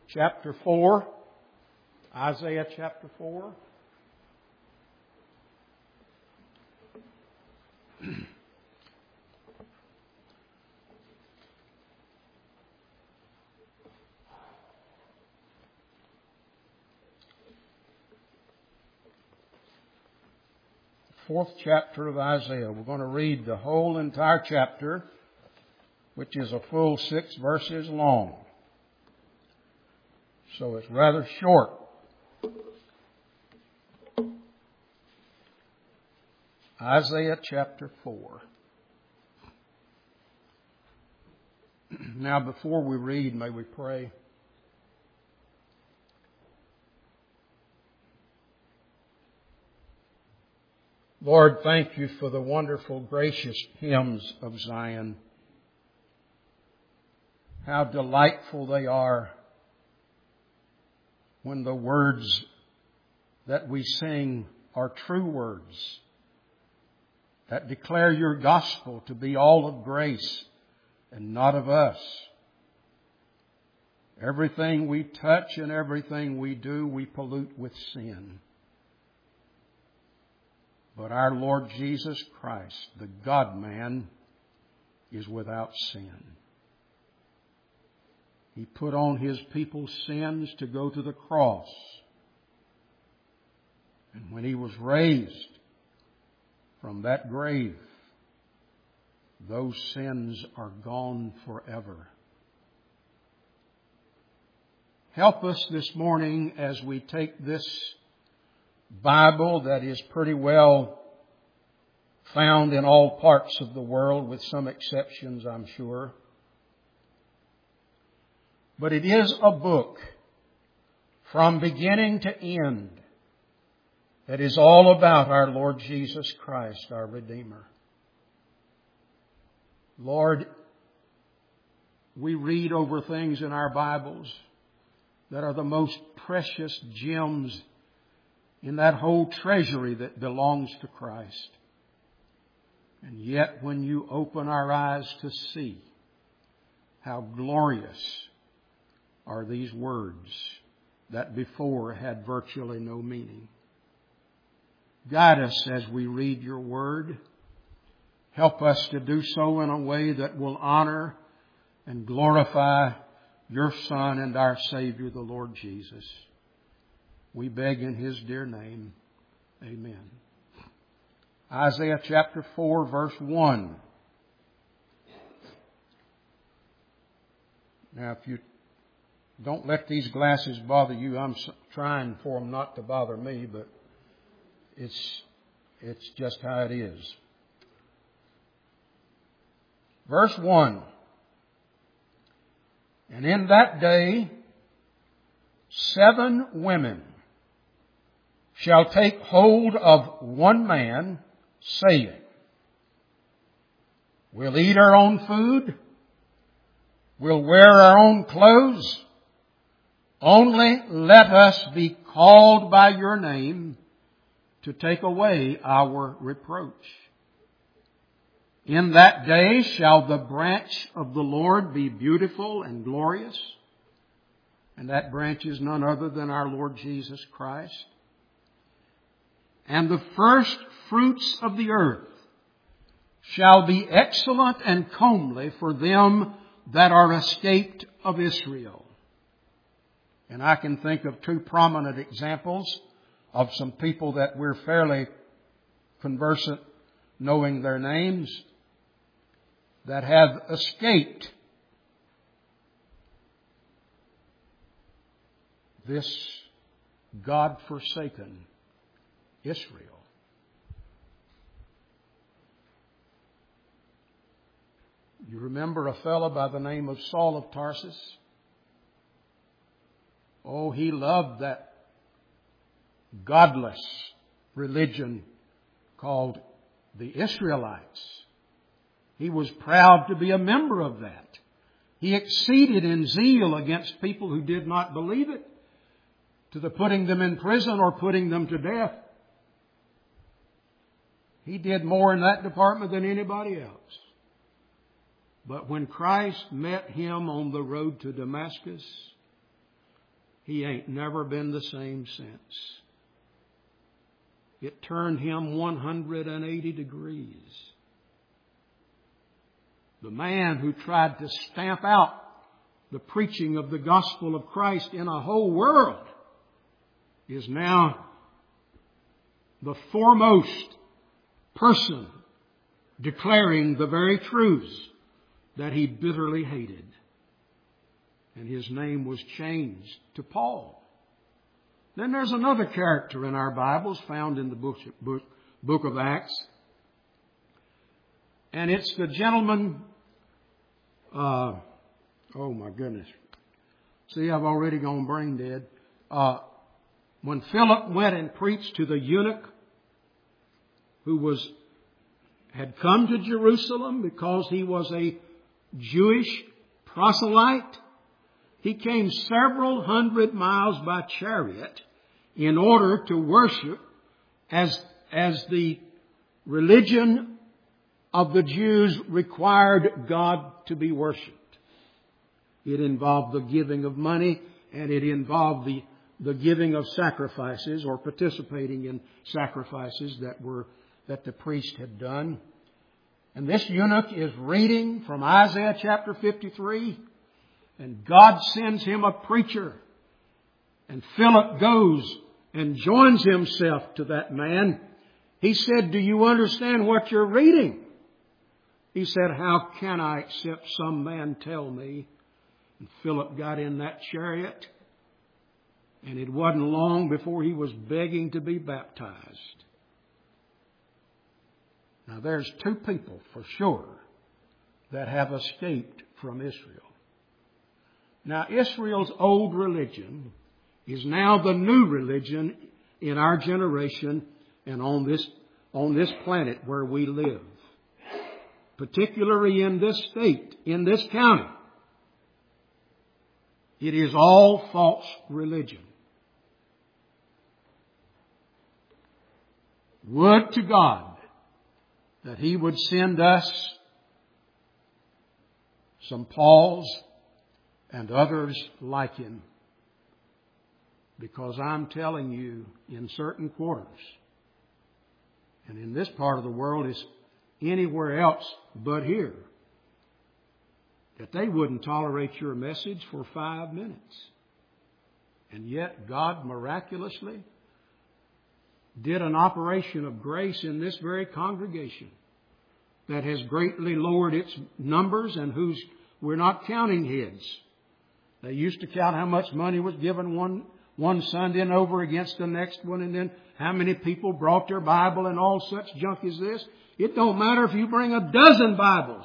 chapter 4. Isaiah chapter 4. Fourth chapter of Isaiah. We're going to read the whole entire chapter, which is a full 6 verses long. So it's rather short. Isaiah chapter 4. Now before we read, may we pray. Lord, thank you for the wonderful, gracious hymns of Zion. How delightful they are when the words that we sing are true words that declare your gospel to be all of grace and not of us. Everything we touch and everything we do, we pollute with sin. But our Lord Jesus Christ, the God-man, is without sin. He put on His people's sins to go to the cross. And when He was raised from that grave, those sins are gone forever. Help us this morning as we take this Bible that is pretty well found in all parts of the world, with some exceptions, I'm sure. But it is a book from beginning to end that is all about our Lord Jesus Christ, our Redeemer. Lord, we read over things in our Bibles that are the most precious gems in that whole treasury that belongs to Christ. And yet when you open our eyes to see how glorious are these words that before had virtually no meaning. Guide us as we read your word. Help us to do so in a way that will honor and glorify your Son and our Savior, the Lord Jesus. We beg in His dear name. Amen. Isaiah chapter 4, verse 1. Now, if you don't let these glasses bother you, I'm trying for them not to bother me, but it's just how it is. Verse 1. And in that day, 7 women shall take hold of one man, saying, we'll eat our own food, we'll wear our own clothes, only let us be called by your name to take away our reproach. In that day shall the branch of the Lord be beautiful and glorious, and that branch is none other than our Lord Jesus Christ. And the first fruits of the earth shall be excellent and comely for them that are escaped of Israel. And I can think of 2 prominent examples of some people that we're fairly conversant knowing their names that have escaped this God-forsaken Israel. You remember a fellow by the name of Saul of Tarsus? Oh, he loved that godless religion called the Israelites. He was proud to be a member of that. He exceeded in zeal against people who did not believe it, to the putting them in prison or putting them to death. He did more in that department than anybody else. But when Christ met him on the road to Damascus, he ain't never been the same since. It turned him 180 degrees. The man who tried to stamp out the preaching of the gospel of Christ in a whole world is now the foremost person declaring the very truths that he bitterly hated. And his name was changed to Paul. Then there's another character in our Bibles found in the book of Acts. And it's the gentleman, oh my goodness. See, I've already gone brain dead. When Philip went and preached to the eunuch who had come to Jerusalem because he was a Jewish proselyte, he came several hundred miles by chariot in order to worship as the religion of the Jews required God to be worshipped. It involved the giving of money, and it involved the giving of sacrifices or participating in sacrifices that the priest had done. And this eunuch is reading from Isaiah chapter 53, and God sends him a preacher. And Philip goes and joins himself to that man. He said, "Do you understand what you're reading?" He said, "How can I except some man tell me?" And Philip got in that chariot, and it wasn't long before he was begging to be baptized. Now there's two people for sure that have escaped from Israel. Now Israel's old religion is now the new religion in our generation and on this planet where we live. Particularly in this state, in this county. It is all false religion. Would to God that He would send us some Pauls and others like him. Because I'm telling you, in certain quarters, and in this part of the world is anywhere else but here, that they wouldn't tolerate your message for 5 minutes. And yet God miraculously did an operation of grace in this very congregation that has greatly lowered its numbers and whose we're not counting heads. They used to count how much money was given one Sunday and over against the next one, and then how many people brought their Bible and all such junk as this. It don't matter if you bring a dozen Bibles.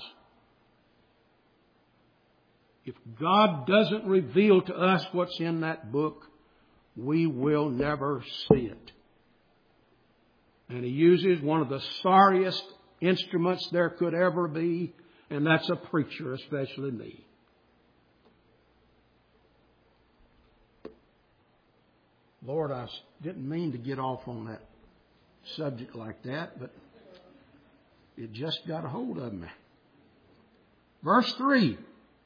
If God doesn't reveal to us what's in that book, we will never see it. And He uses one of the sorriest instruments there could ever be, and that's a preacher, especially me. Lord, I didn't mean to get off on that subject like that, but it just got a hold of me. Verse 3.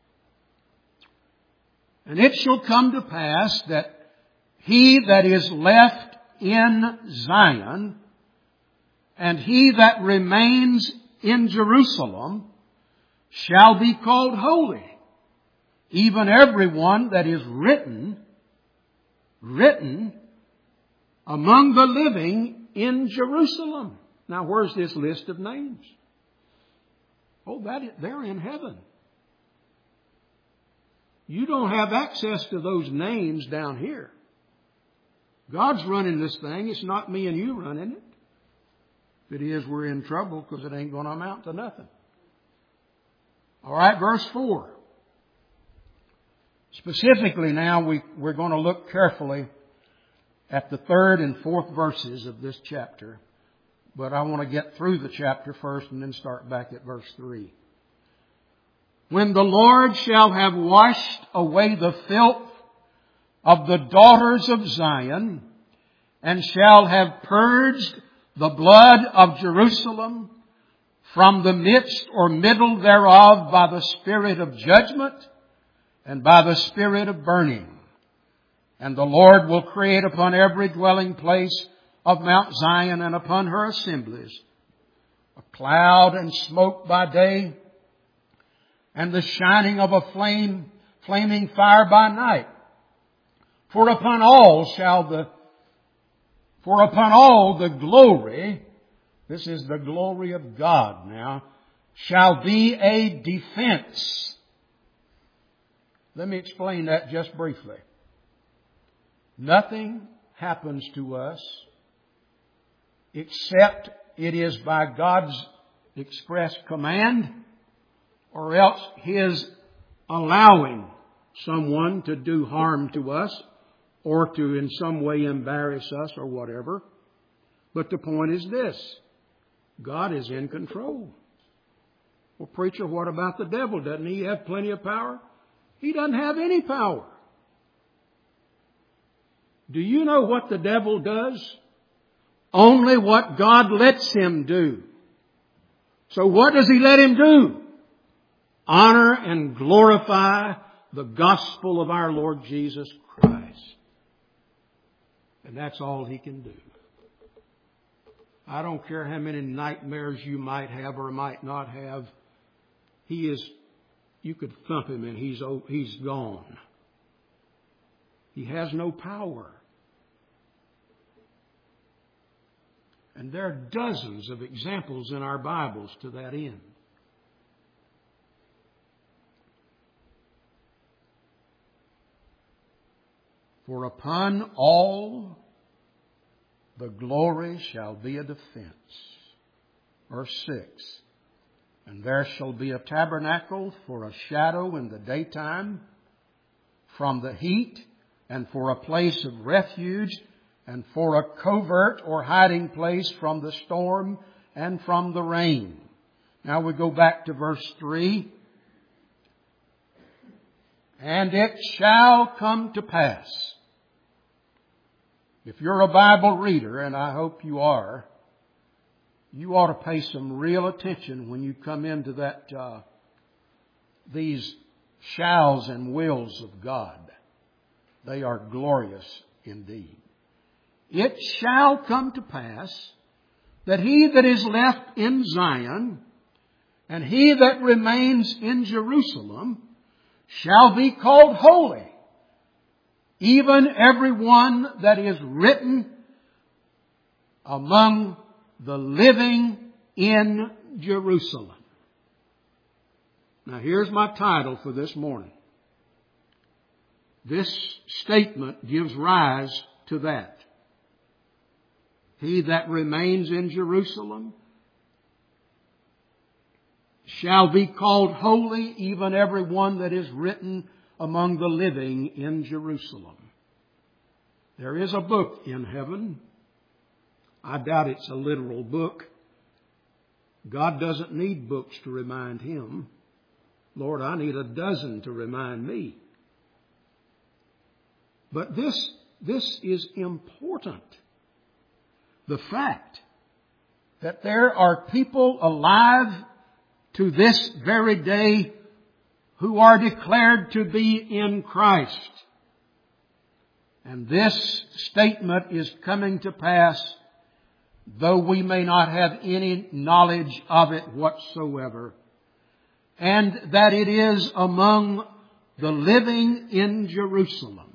And it shall come to pass that he that is left in Zion and he that remains in Jerusalem shall be called holy, even every one that is written among the living in Jerusalem. Now, where's this list of names? Oh, they're in heaven. You don't have access to those names down here. God's running this thing. It's not me and you running it. If it is, we're in trouble because it ain't going to amount to nothing. All right, verse 4. Specifically now, we're going to look carefully at the 3rd and 4th verses of this chapter. But I want to get through the chapter first and then start back at verse 3. When the Lord shall have washed away the filth of the daughters of Zion, and shall have purged the blood of Jerusalem from the midst or middle thereof by the spirit of judgment and by the spirit of burning, And the Lord will create upon every dwelling place of Mount Zion and upon her assemblies a cloud and smoke by day, and the shining of a flaming fire by night. For upon all the glory, this is the glory of God now, shall be a defense. Let me explain that just briefly. Nothing happens to us except it is by God's express command, or else His allowing someone to do harm to us or to in some way embarrass us or whatever. But the point is this: God is in control. Well, preacher, what about the devil? Doesn't he have plenty of power? He doesn't have any power. Do you know what the devil does? Only what God lets him do. So what does He let him do? Honor and glorify the gospel of our Lord Jesus Christ. And that's all he can do. I don't care how many nightmares you might have or might not have. You could thump him and he's gone. He has no power. And there are dozens of examples in our Bibles to that end. For upon all the glory shall be a defense. Verse 6. And there shall be a tabernacle for a shadow in the daytime from the heat, and for a place of refuge, and for a covert or hiding place from the storm and from the rain. Now we go back to verse 3. And it shall come to pass. If you're a Bible reader, and I hope you are, you ought to pay some real attention when you come into these shalls and wills of God. They are glorious indeed. It shall come to pass that he that is left in Zion and he that remains in Jerusalem shall be called holy, even every one that is written among the living in Jerusalem. Now here's my title for this morning. This statement gives rise to that. He that remains in Jerusalem shall be called holy, even every one that is written among the living in Jerusalem. There is a book in heaven. I doubt it's a literal book. God doesn't need books to remind Him. Lord, I need a dozen to remind me. But this is important. The fact that there are people alive to this very day who are declared to be in Christ. And this statement is coming to pass, though we may not have any knowledge of it whatsoever. And that it is among the living in Jerusalem.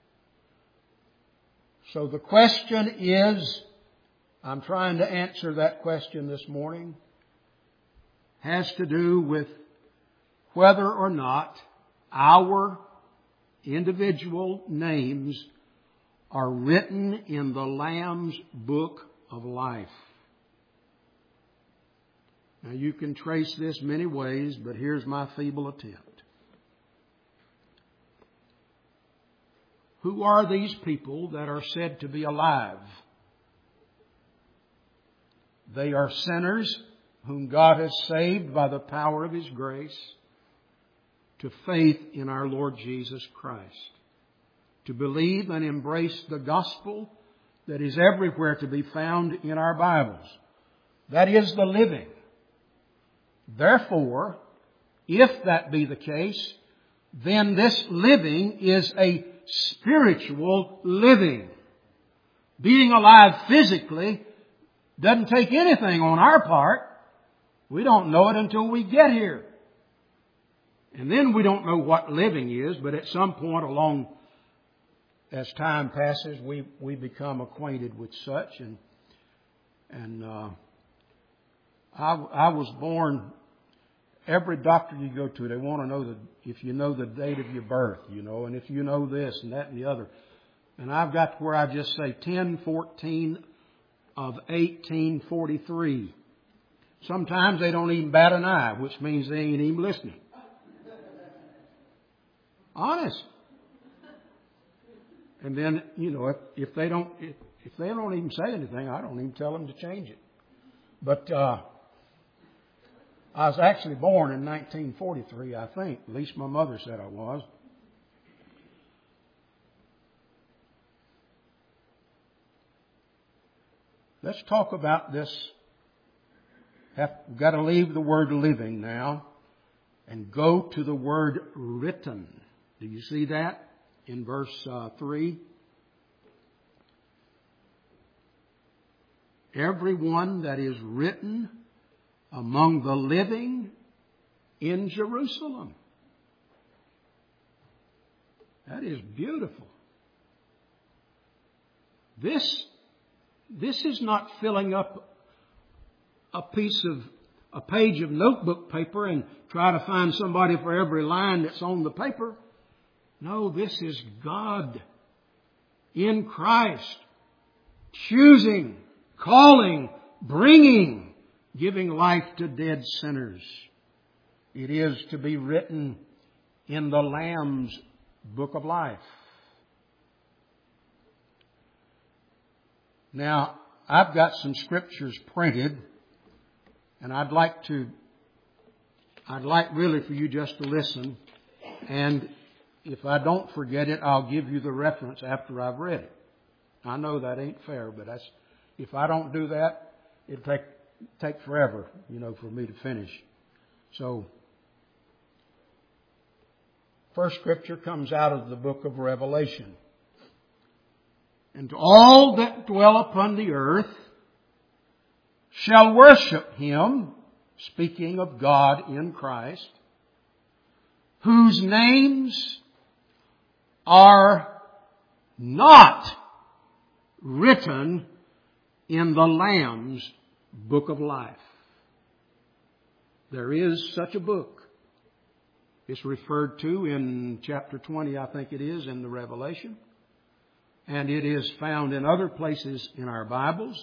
So the question is, I'm trying to answer that question this morning, has to do with whether or not our individual names are written in the Lamb's book of life. Now you can trace this many ways, but here's my feeble attempt. Who are these people that are said to be alive? They are sinners whom God has saved by the power of His grace to faith in our Lord Jesus Christ, to believe and embrace the gospel that is everywhere to be found in our Bibles. That is the living. Therefore, if that be the case, then this living is a spiritual living. Being alive physically doesn't take anything on our part. We don't know it until we get here. And then we don't know what living is, but at some point along, as time passes, we become acquainted with such. And I was born. Every doctor you go to, they want to know if you know the date of your birth, and if you know this and that and the other. And I've got to where I just say 10/14 of 1843. Sometimes they don't even bat an eye, which means they ain't even listening. Honest. And then, if they don't even say anything, I don't even tell them to change it. But I was actually born in 1943, I think. At least my mother said I was. Let's talk about this. We've got to leave the word living now and go to the word written. Do you see that in verse 3? Everyone that is written among the living in Jerusalem. That is beautiful. This is not filling up a page of notebook paper and try to find somebody for every line that's on the paper. No, this is God in Christ choosing, calling, bringing, giving life to dead sinners. It is to be written in the Lamb's book of life. Now, I've got some scriptures printed, and I'd like really for you just to listen. And if I don't forget it, I'll give you the reference after I've read it. I know that ain't fair, but if I don't do that, it'd take forever, for me to finish. So, first scripture comes out of the book of Revelation. And all that dwell upon the earth shall worship Him, speaking of God in Christ, whose names are not written in the Lamb's book of life. There is such a book. It's referred to in chapter 20, I think it is, in the Revelation. And it is found in other places in our Bibles,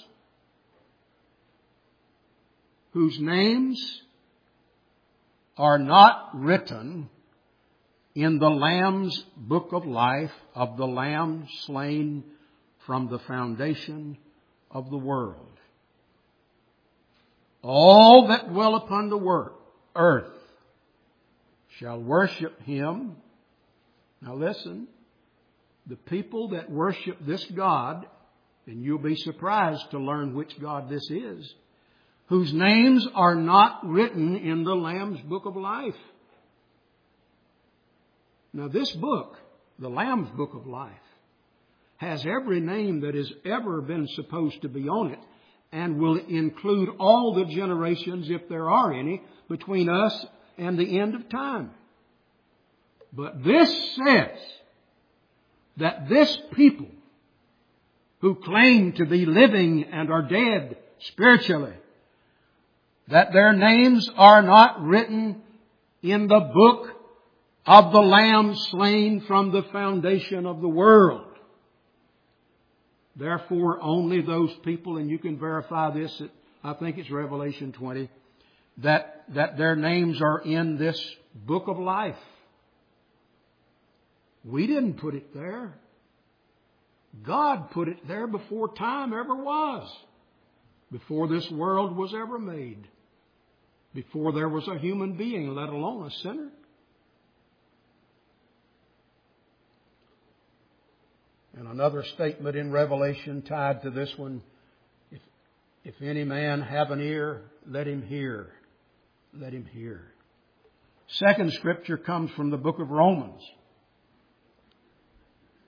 whose names are not written in the Lamb's book of life of the Lamb slain from the foundation of the world. All that dwell upon the earth shall worship Him. Now listen. The people that worship this God, and you'll be surprised to learn which God this is, whose names are not written in the Lamb's book of life. Now this book, the Lamb's book of life, has every name that has ever been supposed to be on it, and will include all the generations, if there are any, between us and the end of time. But this says that this people who claim to be living and are dead spiritually, that their names are not written in the book of the Lamb slain from the foundation of the world. Therefore, only those people, and you can verify this, I think it's Revelation 20, that their names are in this book of life. We didn't put it there. God put it there before time ever was. Before this world was ever made. Before there was a human being, let alone a sinner. And another statement in Revelation tied to this one, if any man have an ear, let him hear. Let him hear. Second scripture comes from the book of Romans.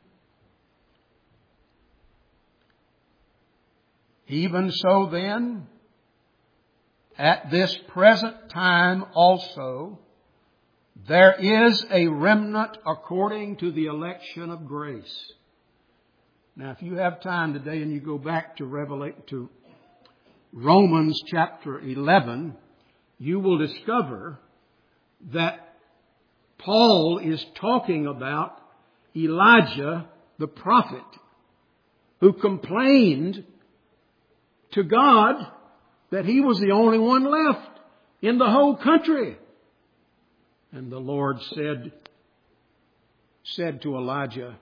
Even so then, at this present time also, there is a remnant according to the election of grace. Now, if you have time today and you go back to Romans chapter 11, you will discover that Paul is talking about Elijah the prophet, who complained to God that he was the only one left in the whole country. And the Lord said to Elijah,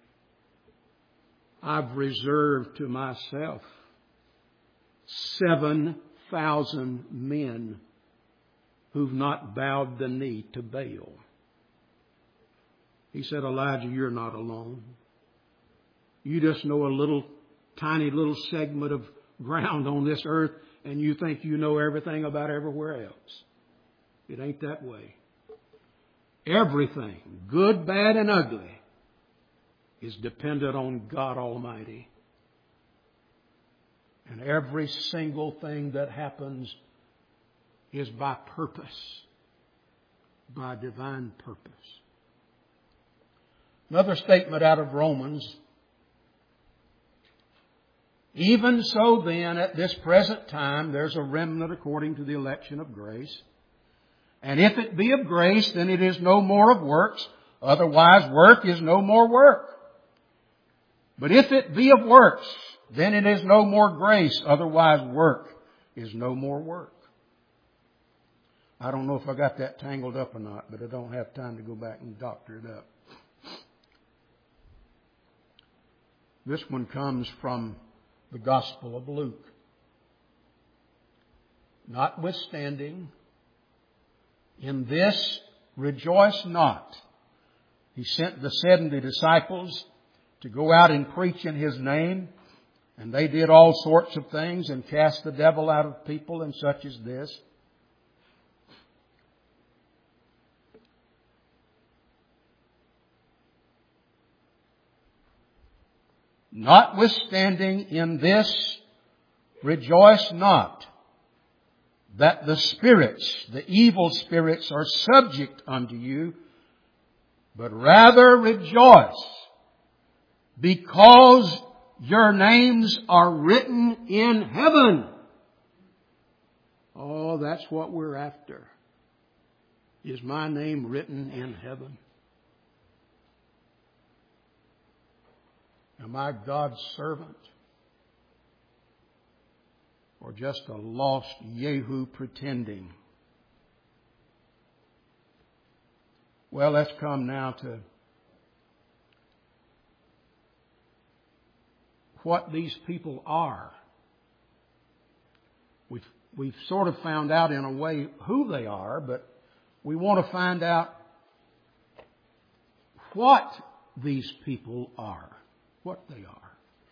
I've reserved to myself 7,000 men who've not bowed the knee to Baal. He said, Elijah, you're not alone. You just know a tiny little segment of ground on this earth, and you think you know everything about everywhere else. It ain't that way. Everything, good, bad, and ugly, is dependent on God Almighty. And every single thing that happens is by purpose, by divine purpose. Another statement out of Romans. Even so then, at this present time, there's a remnant according to the election of grace. And if it be of grace, then it is no more of works. Otherwise, work is no more work. But if it be of works, then it is no more grace. Otherwise, work is no more work. I don't know if I got that tangled up or not, but I don't have time to go back and doctor it up. This one comes from the Gospel of Luke. Notwithstanding, in this rejoice not. He sent the 70 disciples to go out and preach in His name. And they did all sorts of things and cast the devil out of people and such as this. Notwithstanding, in this rejoice not, that the spirits, the evil spirits, are subject unto you, but rather rejoice, because your names are written in heaven. Oh, that's what we're after. Is my name written in heaven? Am I God's servant? Or just a lost Yahoo pretending? Well, let's come now to what these people are. We've sort of found out in a way who they are, but we want to find out what these people are. What they are.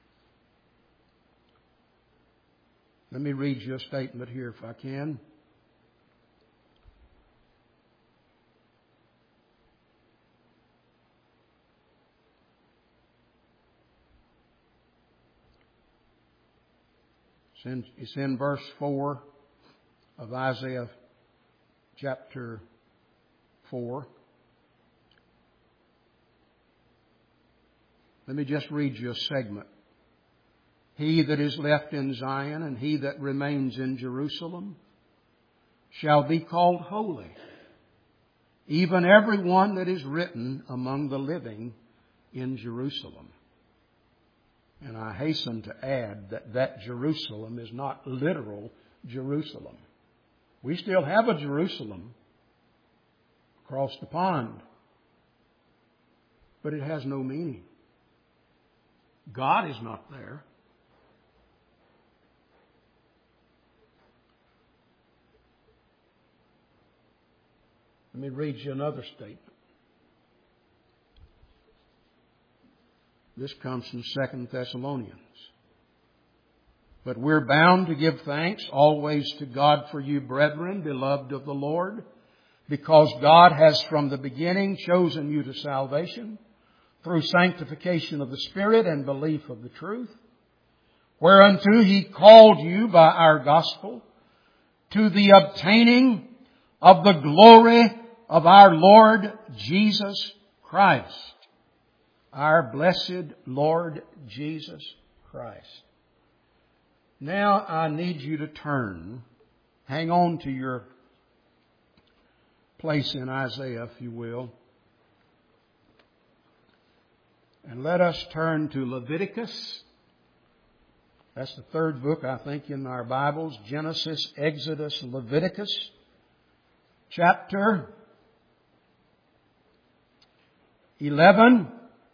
Let me read you a statement here if I can. It's in verse 4 of Isaiah chapter 4. Let me just read you a segment. He that is left in Zion and he that remains in Jerusalem shall be called holy, even every one that is written among the living in Jerusalem. And I hasten to add that Jerusalem is not literal Jerusalem. We still have a Jerusalem across the pond, but it has no meaning. God is not there. Let me read you another statement. This comes from 2 Thessalonians. But we're bound to give thanks always to God for you, brethren, beloved of the Lord, because God has from the beginning chosen you to salvation through sanctification of the Spirit and belief of the truth, whereunto He called you by our gospel, to the obtaining of the glory of our Lord Jesus Christ. Our blessed Lord Jesus Christ. Now I need you to turn. Hang on to your place in Isaiah, if you will. And let us turn to Leviticus. That's the third book, I think, in our Bibles. Genesis, Exodus, Leviticus. Chapter 11.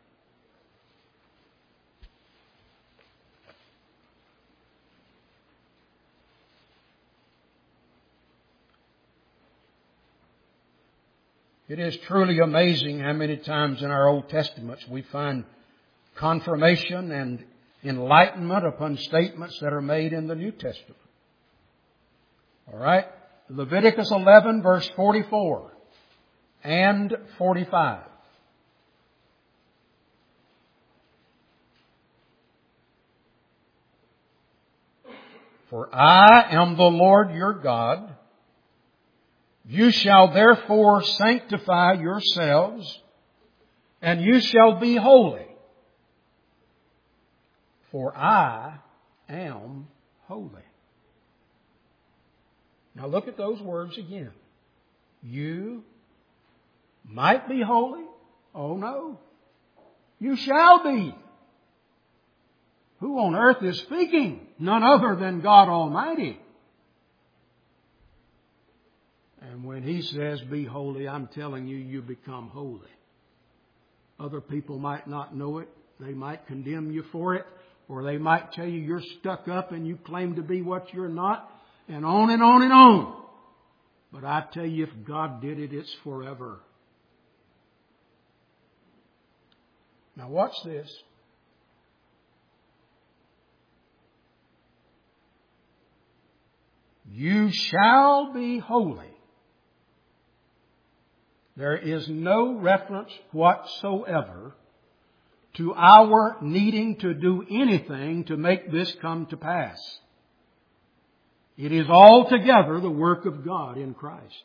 It is truly amazing how many times in our Old Testaments we find confirmation and enlightenment upon statements that are made in the New Testament. All right? Leviticus 11, verse 44 and 45. For I am the Lord your God. You shall therefore sanctify yourselves, and you shall be holy. For I am holy. Now look at those words again. You might be holy. Oh no. You shall be. Who on earth is speaking? None other than God Almighty. And when He says, be holy, I'm telling you, you become holy. Other people might not know it. They might condemn you for it. Or they might tell you you're stuck up and you claim to be what you're not. And on and on and on. But I tell you, if God did it, it's forever. Now watch this. You shall be holy. There is no reference whatsoever to our needing to do anything to make this come to pass. It is altogether the work of God in Christ.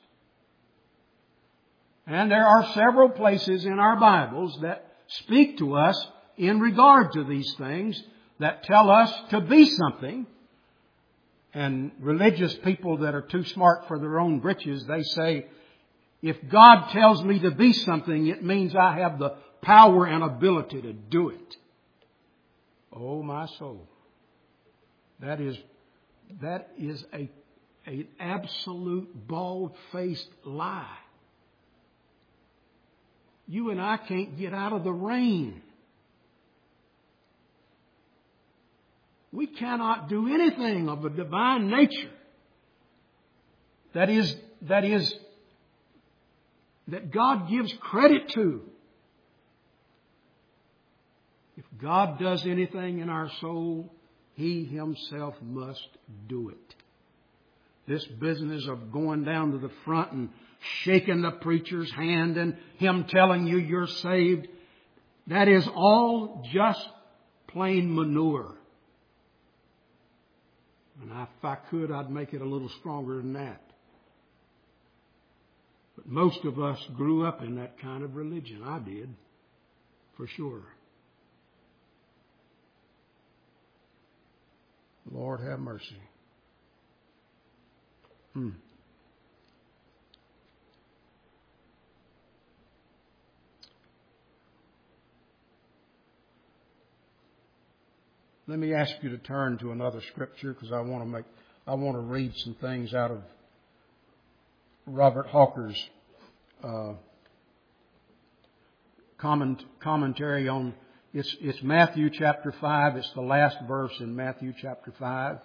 And there are several places in our Bibles that speak to us in regard to these things, that tell us to be something. And religious people that are too smart for their own britches, they say, if God tells me to be something, it means I have the power and ability to do it. Oh, my soul. That is an absolute bald-faced lie. You and I can't get out of the rain. We cannot do anything of a divine nature that God gives credit to. If God does anything in our soul, He Himself must do it. This business of going down to the front and shaking the preacher's hand and him telling you you're saved, that is all just plain manure. And if I could, I'd make it a little stronger than that. But most of us grew up in that kind of religion. I did, for sure. Lord have mercy. Let me ask you to turn to another scripture, because I want to read some things out of Robert Hawker's commentary on it's Matthew chapter 5. It's the last verse in Matthew chapter 5.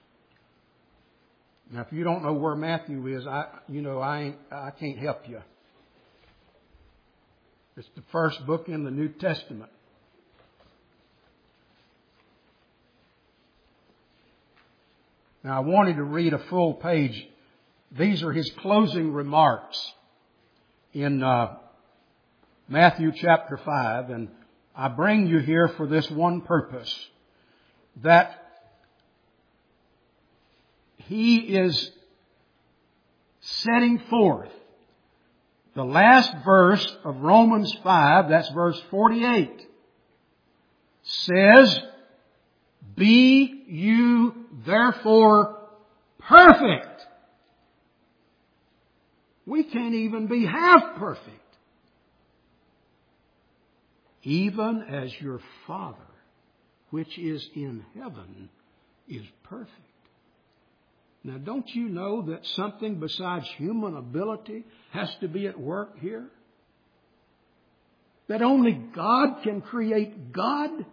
Now, if you don't know where Matthew is, I can't help you. It's the first book in the New Testament. Now, I wanted to read a full page. These are his closing remarks in Matthew chapter 5. And I bring you here for this one purpose, that he is setting forth the last verse of Romans 5, that's verse 48, says, "Be you therefore perfect." We can't even be half perfect. "Even as your Father, which is in heaven, is perfect." Now, don't you know that something besides human ability has to be at work here? That only God can create God?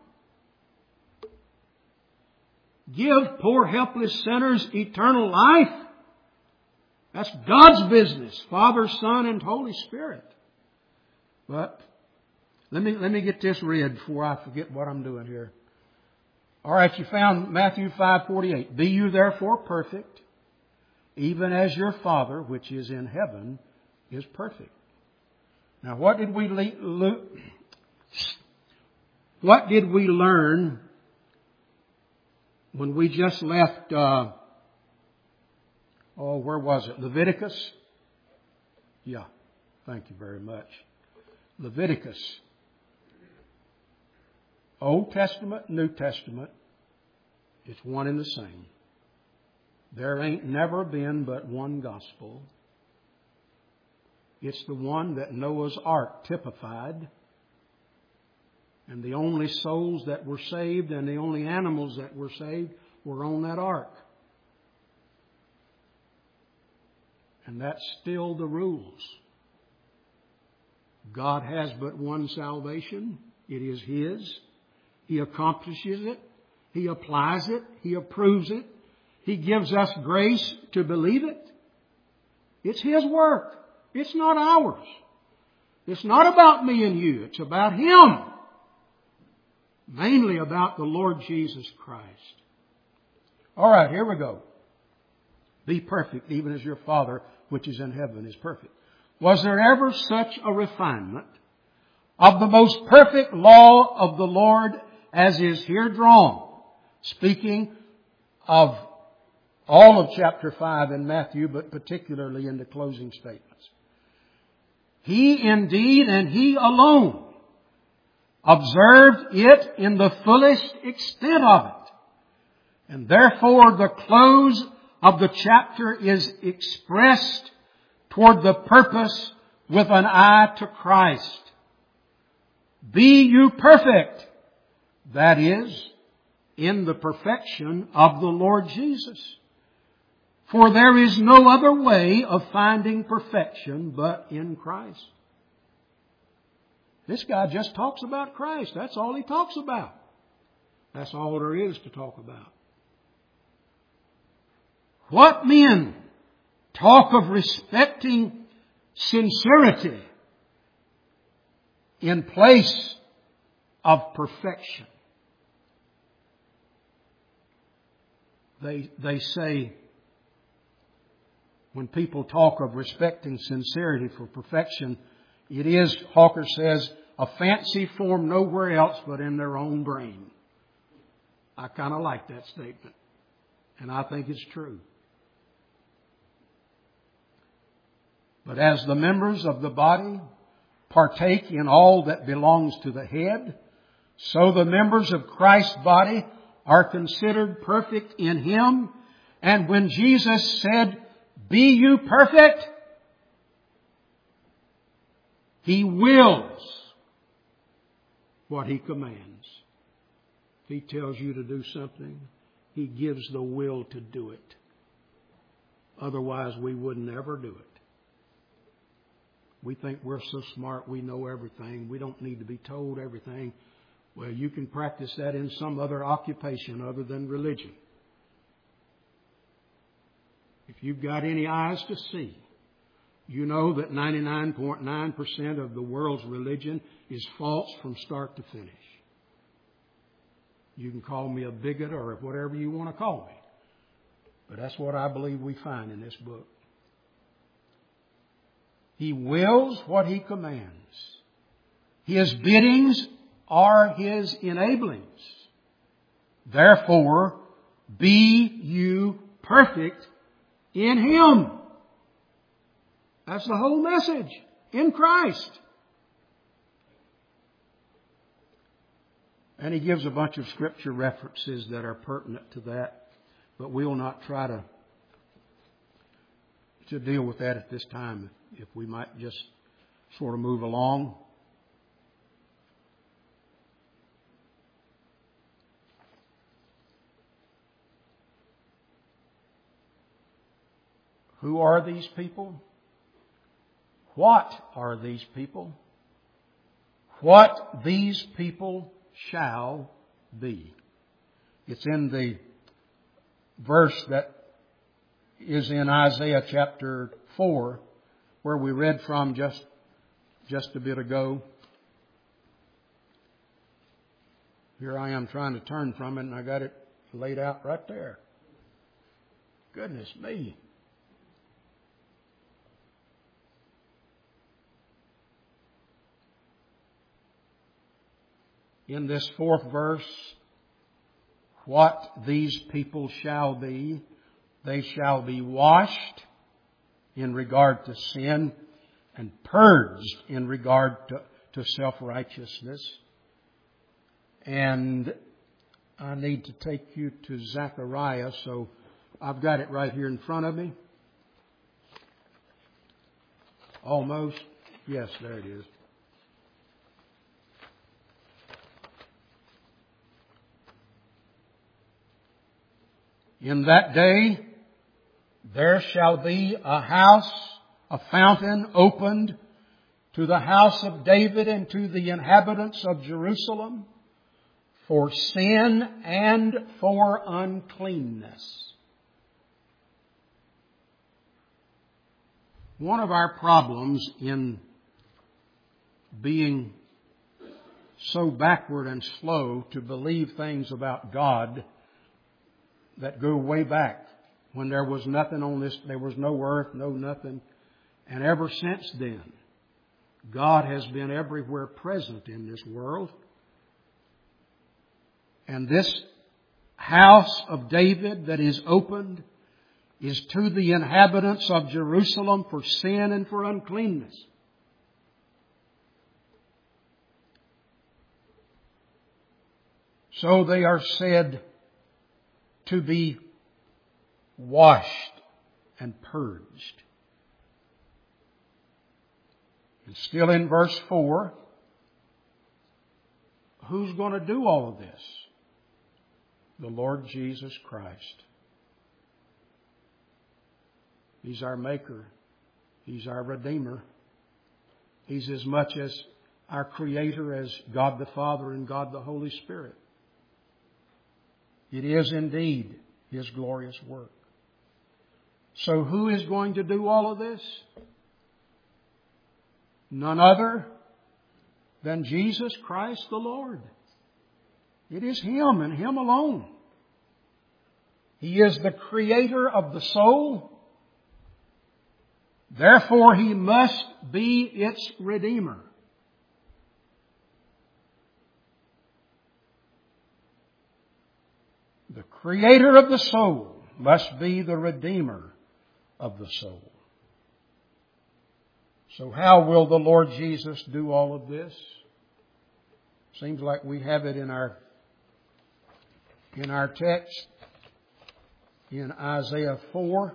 Give poor helpless sinners eternal life? That's God's business. Father, Son, and Holy Spirit. But let me get this read before I forget what I'm doing here. All right, you found Matthew 5:48. "Be you therefore perfect, even as your Father which is in heaven is perfect." Now, what did we learn when we just left? Where was it? Leviticus. Yeah, thank you very much. Leviticus. Old Testament, New Testament, it's one and the same. There ain't never been but one gospel. It's the one that Noah's Ark typified. And the only souls that were saved and the only animals that were saved were on that ark. And that's still the rules. God has but one salvation. It is His. He accomplishes it. He applies it. He approves it. He gives us grace to believe it. It's His work. It's not ours. It's not about me and you. It's about Him. Mainly about the Lord Jesus Christ. All right, here we go. "Be perfect, even as your Father which is in heaven is perfect." Was there ever such a refinement of the most perfect law of the Lord as is here drawn? Speaking of all of chapter 5 in Matthew, but particularly in the closing statements. "He indeed, and He alone, observed it in the fullest extent of it." And therefore the close of the chapter is expressed toward the purpose with an eye to Christ. "Be you perfect," that is, in the perfection of the Lord Jesus. For there is no other way of finding perfection but in Christ. This guy just talks about Christ. That's all he talks about. That's all there is to talk about. What men talk of respecting sincerity in place of perfection? They say, when people talk of respecting sincerity for perfection, it is, Hawker says, a fancy formed nowhere else but in their own brain. I kind of like that statement, and I think it's true. But as the members of the body partake in all that belongs to the head, so the members of Christ's body are considered perfect in Him. And when Jesus said, "Be you perfect," He wills what He commands. If He tells you to do something, He gives the will to do it. Otherwise, we would never do it. We think we're so smart, we know everything. We don't need to be told everything. Well, you can practice that in some other occupation other than religion. If you've got any eyes to see, you know that 99.9% of the world's religion is false from start to finish. You can call me a bigot or whatever you want to call me. But that's what I believe we find in this book. He wills what He commands. His biddings are His enablings. Therefore, be you perfect, In Him. That's the whole message. In Christ. And he gives a bunch of Scripture references that are pertinent to that. But we will not try to deal with that at this time. If we might just sort of move along. Who are these people? What are these people? What these people shall be. It's in the verse that is in Isaiah chapter 4, where we read from just a bit ago. Here I am trying to turn from it, and I got it laid out right there. Goodness me. In this fourth verse, what these people shall be, they shall be washed in regard to sin and purged in regard to self-righteousness. And I need to take you to Zechariah, so I've got it right here in front of me. Almost. Yes, there it is. In that day, there shall be a house, a fountain opened to the house of David and to the inhabitants of Jerusalem for sin and for uncleanness. One of our problems in being so backward and slow to believe things about God that go way back when there was nothing on this, there was no earth, no nothing. And ever since then, God has been everywhere present in this world. And this house of David that is opened is to the inhabitants of Jerusalem for sin and for uncleanness. So they are said to be washed and purged. And still in verse 4, who's going to do all of this? The Lord Jesus Christ. He's our Maker. He's our Redeemer. He's as much as our Creator as God the Father and God the Holy Spirit. It is indeed His glorious work. So who is going to do all of this? None other than Jesus Christ the Lord. It is Him and Him alone. He is the Creator of the soul. Therefore, He must be its Redeemer. The Creator of the soul must be the Redeemer of the soul. So how will the Lord Jesus do all of this? Seems like we have it in our text in Isaiah 4.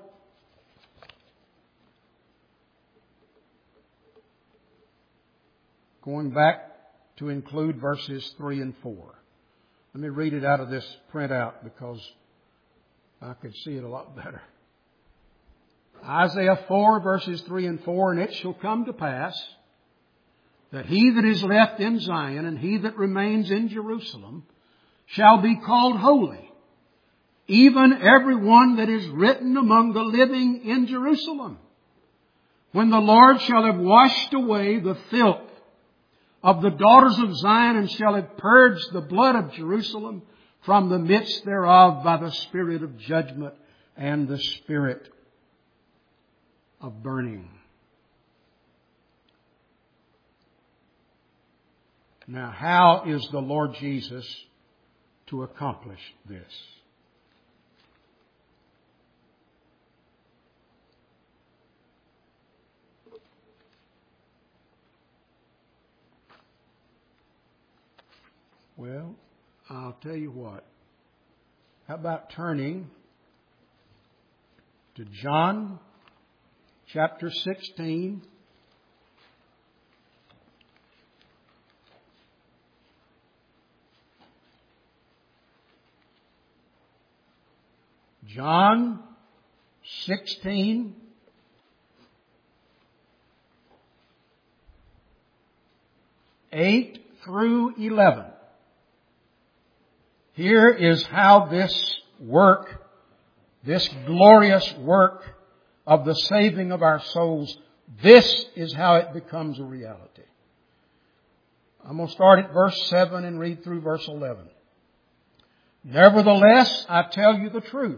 Going back to include verses 3 and 4. Let me read it out of this printout because I could see it a lot better. Isaiah 4 verses 3 and 4, and it shall come to pass that he that is left in Zion and he that remains in Jerusalem shall be called holy, even every one that is written among the living in Jerusalem. When the Lord shall have washed away the filth of the daughters of Zion, and shall have purged the blood of Jerusalem from the midst thereof by the spirit of judgment and the spirit of burning. Now, how is the Lord Jesus to accomplish this? Well, I'll tell you what. How about turning to John chapter 16. John 16. Eight through 11. Here is how this work, this glorious work of the saving of our souls, this is how it becomes a reality. I'm going to start at verse 7 and read through verse 11. Nevertheless, I tell you the truth.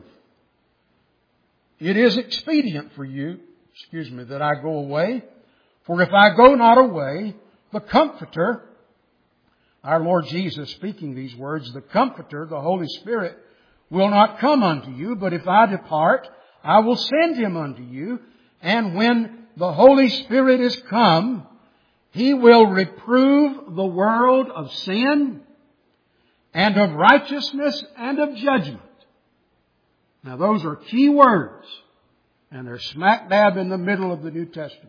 It is expedient for you, that I go away. For if I go not away, the Comforter, our Lord Jesus speaking these words, the Comforter, the Holy Spirit, will not come unto you, but if I depart, I will send Him unto you. And when the Holy Spirit is come, He will reprove the world of sin and of righteousness and of judgment. Now those are key words, and they're smack dab in the middle of the New Testament.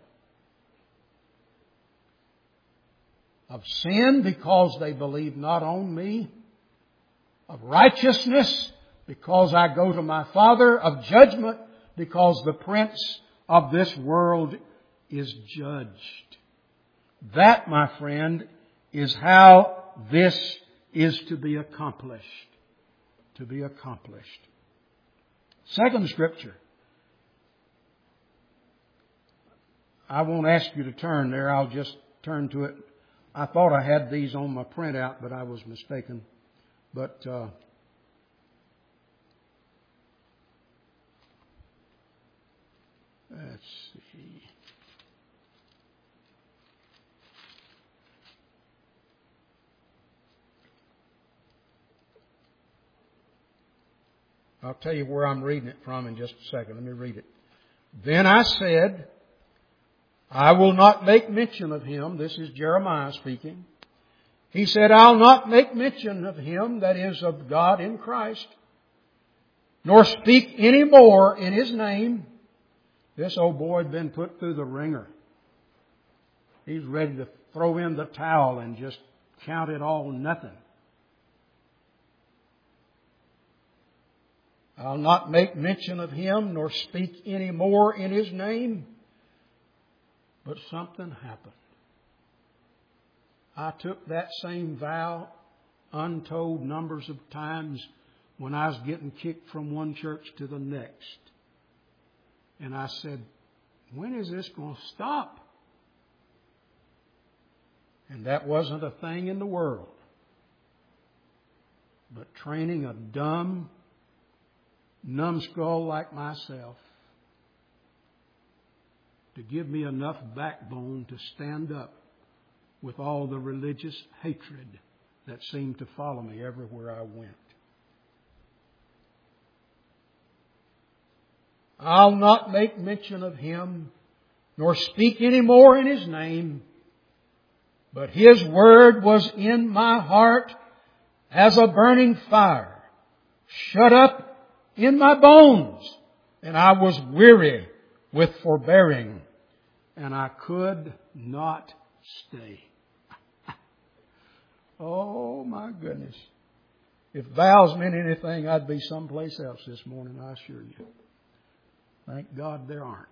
Of sin, because they believe not on me. Of righteousness, because I go to my Father. Of judgment, because the prince of this world is judged. That, my friend, is how this is to be accomplished. To be accomplished. Second Scripture. I won't ask you to turn there. I'll just turn to it. I thought I had these on my printout, but I was mistaken. But let's see. I'll tell you where I'm reading it from in just a second. Let me read it. Then I said, I will not make mention of Him. This is Jeremiah speaking. He said, I'll not make mention of Him, that is, of God in Christ, nor speak any more in His name. This old boy had been put through the ringer. He's ready to throw in the towel and just count it all nothing. I'll not make mention of Him, nor speak any more in His name. But something happened. I took that same vow untold numbers of times when I was getting kicked from one church to the next. And I said, when is this going to stop? And that wasn't a thing in the world. But training a dumb, numbskull like myself to give me enough backbone to stand up with all the religious hatred that seemed to follow me everywhere I went. I'll not make mention of Him, nor speak any more in His name, but His word was in my heart as a burning fire, shut up in my bones, and I was weary with forbearing, and I could not stay. Oh my goodness. If vows meant anything, I'd be someplace else this morning, I assure you. Thank God there aren't.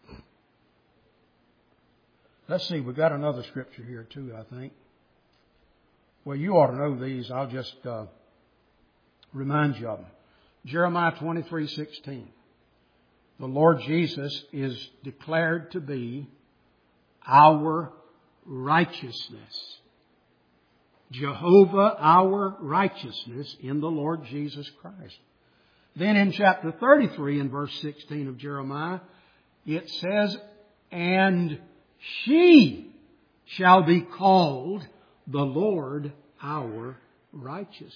Let's see, we've got another scripture here too, I think. Well, you ought to know these. I'll just remind you of them. Jeremiah 23:16. The Lord Jesus is declared to be our righteousness. Jehovah, our righteousness in the Lord Jesus Christ. Then in chapter 33 and verse 16 of Jeremiah, it says, and she shall be called the Lord our righteousness.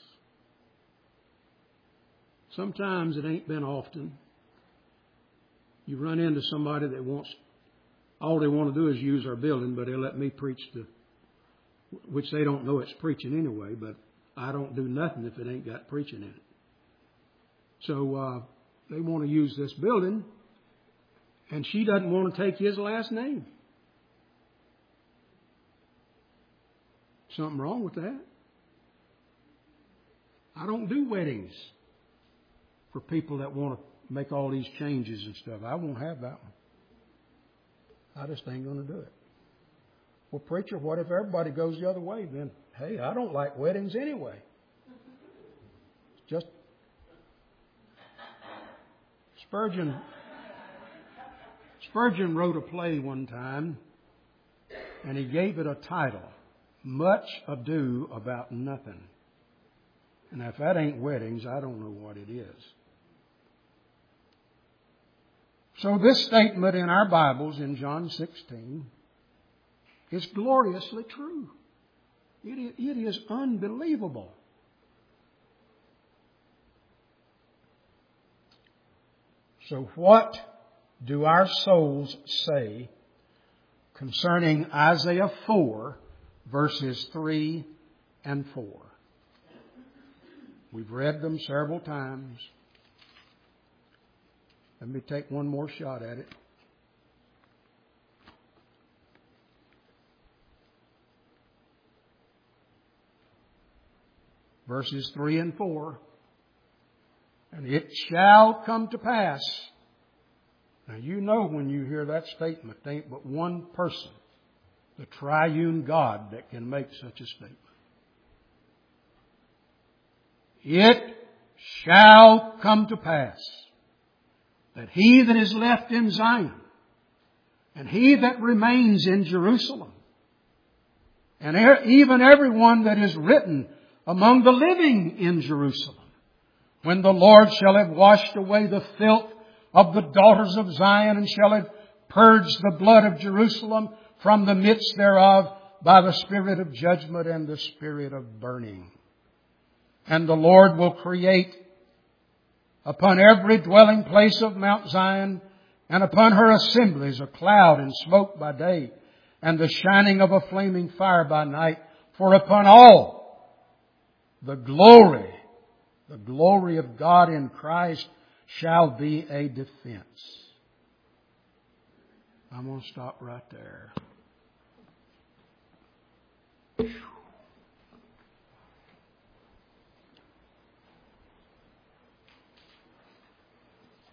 Sometimes, it ain't been often, you run into somebody that wants, all they want to do is use our building, but they'll let me preach the which they don't know it's preaching anyway, but I don't do nothing if it ain't got preaching in it. So they want to use this building, and she doesn't want to take his last name. Something wrong with that? I don't do weddings for people that want to make all these changes and stuff. I won't have that one. I just ain't going to do it. Well, preacher, what if everybody goes the other way? Then, hey, I don't like weddings anyway. Just Spurgeon wrote a play one time, and he gave it a title, Much Ado About Nothing. And if that ain't weddings, I don't know what it is. So this statement in our Bibles in John 16 is gloriously true. It is unbelievable. So what do our souls say concerning Isaiah 4, verses 3 and 4? We've read them several times. Let me take one more shot at it. Verses 3 and 4. And it shall come to pass. Now you know when you hear that statement, there ain't but one person, the triune God, that can make such a statement. It shall come to pass that he that is left in Zion, and he that remains in Jerusalem, and even everyone that is written among the living in Jerusalem, when the Lord shall have washed away the filth of the daughters of Zion, and shall have purged the blood of Jerusalem from the midst thereof by the spirit of judgment and the spirit of burning. And the Lord will create upon every dwelling place of Mount Zion, and upon her assemblies, a cloud and smoke by day, and the shining of a flaming fire by night. For upon all the glory of God in Christ shall be a defense. I'm going to stop right there.